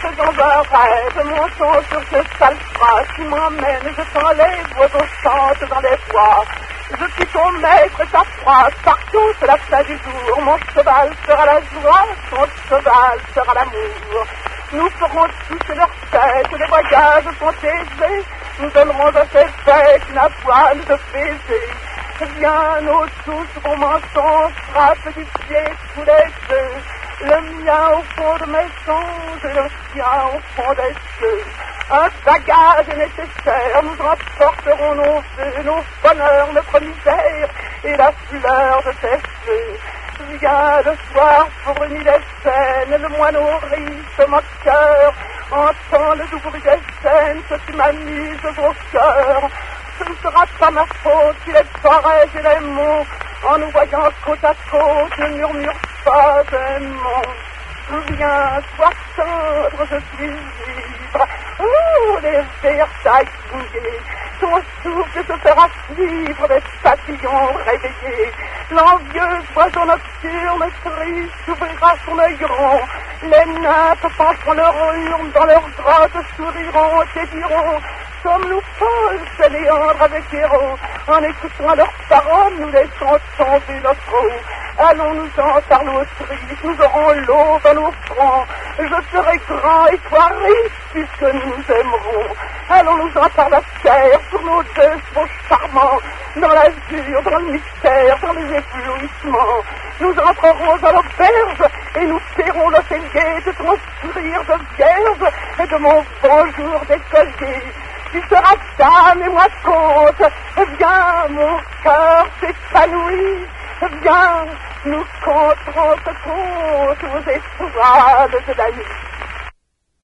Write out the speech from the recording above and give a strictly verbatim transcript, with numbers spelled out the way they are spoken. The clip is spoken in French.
dans un rêve, montant sur ce sale phrase qui m'emmène, je t'enlève, oiseau chante dans les bois. Je suis ton maître et ta phrase, partout c'est la fin du jour. Mon cheval sera la joie, ton cheval sera l'amour. Nous ferons tous leur fête, les voyages sont aisés. Nous donnerons à ces fêtes une avoine de baiser. Viens, nos douces vos mensonges, frappe du pied tous les deux. Le mien au fond de mes songes et le sien au fond des cieux. Un bagage est nécessaire, nous emporterons nos vœux, nos bonheurs, notre misère et la fleur de tes feux. Viens le soir fournit les scènes, le moineau riche moqueur entend le doux bruit des scènes, que tu m'amuses au cœur. Ce ne sera pas ma faute si les forêts et les monts, en nous voyant côte à côte, ne murmurent pas un mot. Viens, sois tendre, je suis libre. Oh, les Versailles mouillées, ton souffle se fera suivre des papillons réveillés. L'envieuse oiseau nocturne triste ouvrira son œil rond. Les nymphes pencheront leur urne dans leurs grottes, souriront et diront: sommes-nous folles, ces Léandre avec héros? En écoutant leurs paroles, nous laissons tomber notre eau. Allons-nous-en par l'Autriche, nous aurons l'eau dans nos fronts. Je serai grand et toi riche, puisque nous nous aimerons. Allons-nous-en par la terre, sur nos deux chevaux charmants, dans l'azur, dans le mystère, dans les éblouissements. Nous entrerons à l'auberge et nous paierons l'hôtelier de ton sourire de vierge et de mon bonjour d'écolier. Tu seras dame et moi comte. Viens, mon cœur s'épanouit. Viens, nous conterons ce conte aux étoiles de la nuit.